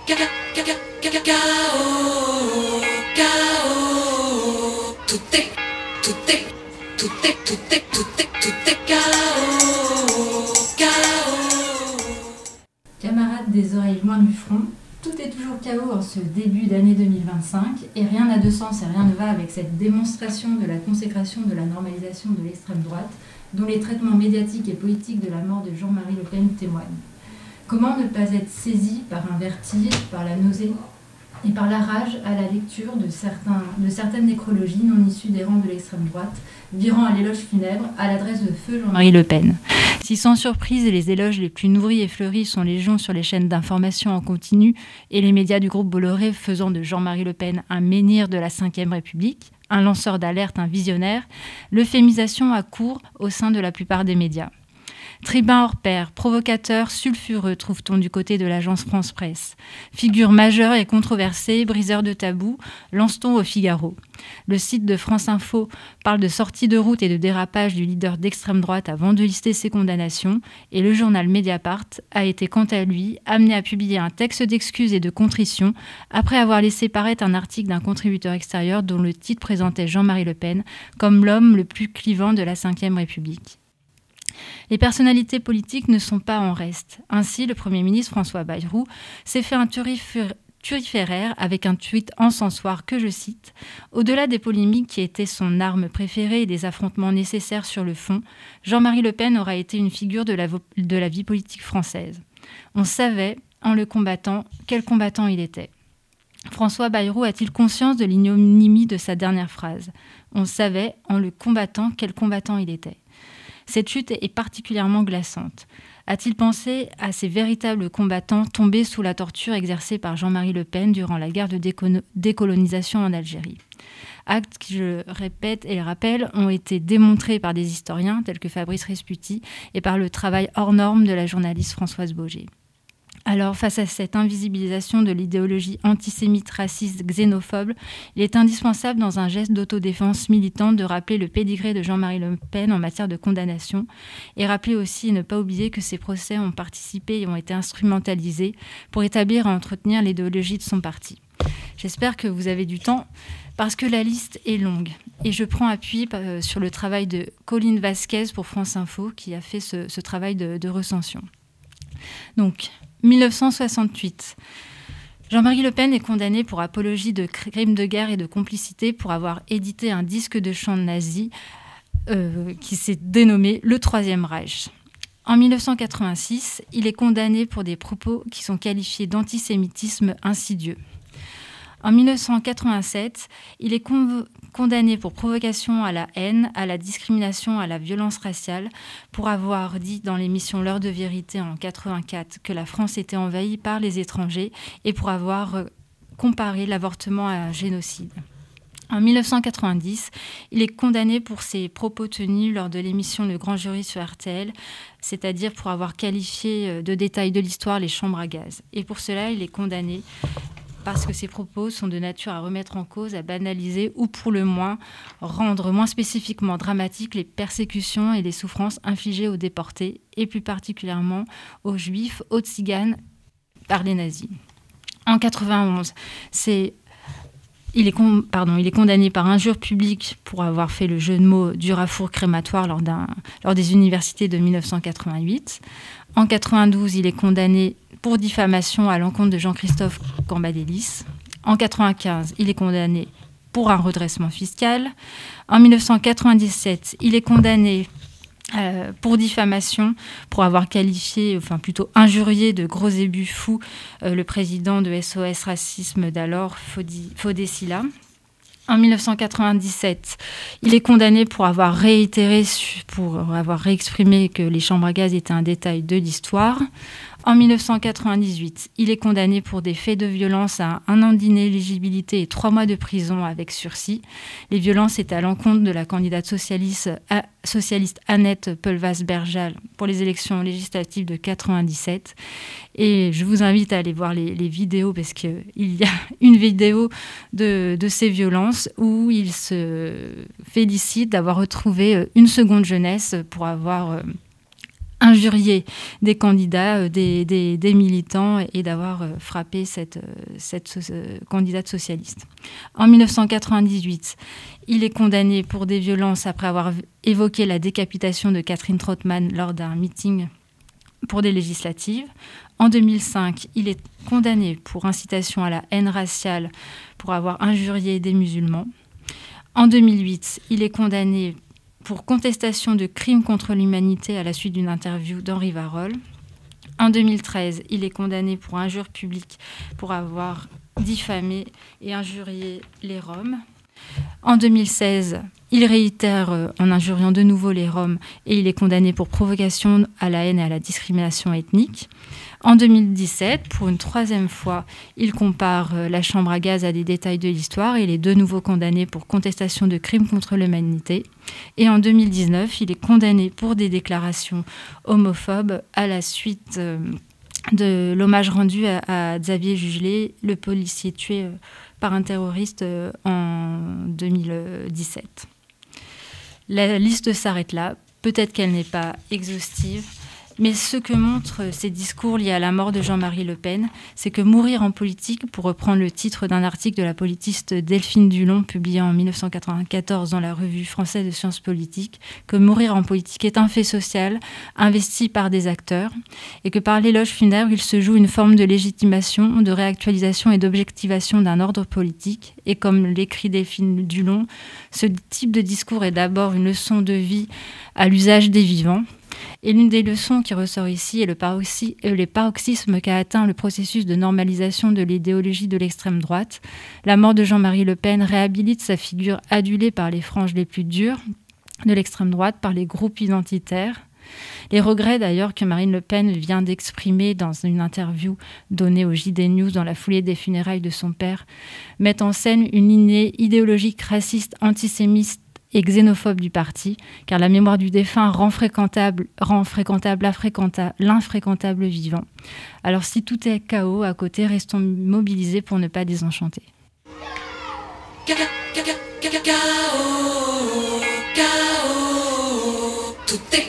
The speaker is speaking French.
Camarades des oreilles loin du front, tout est toujours chaos en ce début d'année 2025 et rien n'a de sens et rien ne va avec cette démonstration de la consécration de la normalisation de l'extrême droite dont les traitements médiatiques et politiques de la mort de Jean-Marie Le Pen témoignent. Comment ne pas être saisi par un vertige, par la nausée et par la rage à la lecture de certaines nécrologies non issues des rangs de l'extrême droite, virant à l'éloge funèbre à l'adresse de feu Jean-Marie Le Pen. Si sans surprise les éloges les plus nourris et fleuris sont légion sur les chaînes d'information en continu et les médias du groupe Bolloré faisant de Jean-Marie Le Pen un menhir de la Ve République, un lanceur d'alerte, un visionnaire, l'euphémisation a cours au sein de la plupart des médias. Tribun hors pair, provocateur, sulfureux, trouve-t-on du côté de l'agence France Presse. Figure majeure et controversée, briseur de tabous, lance-t-on au Figaro. Le site de France Info parle de sortie de route et de dérapage du leader d'extrême droite avant de lister ses condamnations, et le journal Mediapart a été quant à lui amené à publier un texte d'excuses et de contrition après avoir laissé paraître un article d'un contributeur extérieur dont le titre présentait Jean-Marie Le Pen comme l'homme le plus clivant de la Ve République. Les personnalités politiques ne sont pas en reste. Ainsi, le Premier ministre François Bayrou s'est fait un turiféraire avec un tweet encensoir que je cite « Au-delà des polémiques qui étaient son arme préférée et des affrontements nécessaires sur le fond, Jean-Marie Le Pen aura été une figure de la vie politique française. On savait, en le combattant, quel combattant il était. » François Bayrou a-t-il conscience de l'ignominie de sa dernière phrase ? On savait, en le combattant, quel combattant il était. Cette chute est particulièrement glaçante. A-t-il pensé à ces véritables combattants tombés sous la torture exercée par Jean-Marie Le Pen durant la guerre de décolonisation en Algérie ? Actes qui, je répète et le rappelle, ont été démontrés par des historiens tels que Fabrice Resputi et par le travail hors norme de la journaliste Françoise Baugé. Alors, face à cette invisibilisation de l'idéologie antisémite, raciste, xénophobe, il est indispensable, dans un geste d'autodéfense militante, de rappeler le pédigré de Jean-Marie Le Pen en matière de condamnation et rappeler aussi et ne pas oublier que ces procès ont participé et ont été instrumentalisés pour établir et entretenir l'idéologie de son parti. J'espère que vous avez du temps parce que la liste est longue et je prends appui sur le travail de Colline Vasquez pour France Info qui a fait ce travail de recension. Donc, 1968. Jean-Marie Le Pen est condamné pour apologie de crimes de guerre et de complicité pour avoir édité un disque de chant nazi qui s'est dénommé Le Troisième Reich. En 1986, il est condamné pour des propos qui sont qualifiés d'antisémitisme insidieux. En 1987, il est condamné pour provocation à la haine, à la discrimination, à la violence raciale, pour avoir dit dans l'émission L'heure de vérité en 1984 que la France était envahie par les étrangers et pour avoir comparé l'avortement à un génocide. En 1990, il est condamné pour ses propos tenus lors de l'émission Le Grand Jury sur RTL, c'est-à-dire pour avoir qualifié de détails de l'histoire les chambres à gaz. Et pour cela, il est condamné parce que ces propos sont de nature à remettre en cause, à banaliser ou pour le moins rendre moins spécifiquement dramatiques les persécutions et les souffrances infligées aux déportés et plus particulièrement aux juifs, aux tziganes par les nazis. En 1991, il est condamné par injure publique pour avoir fait le jeu de mots dur à four crématoire lors des universités de 1988. En 1992, il est condamné pour diffamation à l'encontre de Jean-Christophe Cambadélis. En 1995, il est condamné pour un redressement fiscal. En 1997, il est condamné pour diffamation, pour avoir qualifié, enfin plutôt injurié de gros ébus fous le président de SOS Racisme d'alors, Fodé Silla. En 1997, il est condamné pour avoir réexprimé que les chambres à gaz étaient un détail de l'histoire. En 1998, il est condamné pour des faits de violence à 1 an d'inéligibilité et 3 mois de prison avec sursis. Les violences étaient à l'encontre de la candidate socialiste Annette Peulvas-Berjal pour les élections législatives de 1997. Et je vous invite à aller voir les vidéos parce qu'il y a une vidéo de ces violences où il se félicite d'avoir retrouvé une seconde jeunesse pour avoir injurié des candidats, des militants et d'avoir frappé cette candidate socialiste. En 1998, il est condamné pour des violences après avoir évoqué la décapitation de Catherine Trautmann lors d'un meeting pour des législatives. En 2005, il est condamné pour incitation à la haine raciale pour avoir injurié des musulmans. En 2008, il est condamné pour contestation de crimes contre l'humanité à la suite d'une interview d'Henri Varol. En 2013, il est condamné pour injure publique pour avoir diffamé et injurié les Roms. En 2016, il réitère en injuriant de nouveau les Roms et il est condamné pour provocation à la haine et à la discrimination ethnique. En 2017, pour une troisième fois, il compare la chambre à gaz à des détails de l'histoire et il est de nouveau condamné pour contestation de crimes contre l'humanité. Et en 2019, il est condamné pour des déclarations homophobes à la suite de l'hommage rendu à Xavier Jugelé, le policier tué par un terroriste en 2017. La liste s'arrête là. Peut-être qu'elle n'est pas exhaustive, mais ce que montrent ces discours liés à la mort de Jean-Marie Le Pen, c'est que mourir en politique, pour reprendre le titre d'un article de la politiste Delphine Dulon publié en 1994 dans la revue française de sciences politiques, que mourir en politique est un fait social investi par des acteurs et que par l'éloge funèbre, il se joue une forme de légitimation, de réactualisation et d'objectivation d'un ordre politique. Et comme l'écrit Delphine Dulon, ce type de discours est d'abord une leçon de vie à l'usage des vivants. Et l'une des leçons qui ressort ici est le paroxysme qu'a atteint le processus de normalisation de l'idéologie de l'extrême droite. La mort de Jean-Marie Le Pen réhabilite sa figure adulée par les franges les plus dures de l'extrême droite, par les groupes identitaires. Les regrets d'ailleurs que Marine Le Pen vient d'exprimer dans une interview donnée au JD News dans la foulée des funérailles de son père mettent en scène une lignée idéologique raciste, antisémite et xénophobe du parti, car la mémoire du défunt rend fréquentable l'infréquentable vivant. Alors si tout est chaos à côté, restons mobilisés pour ne pas désenchanter. Tout est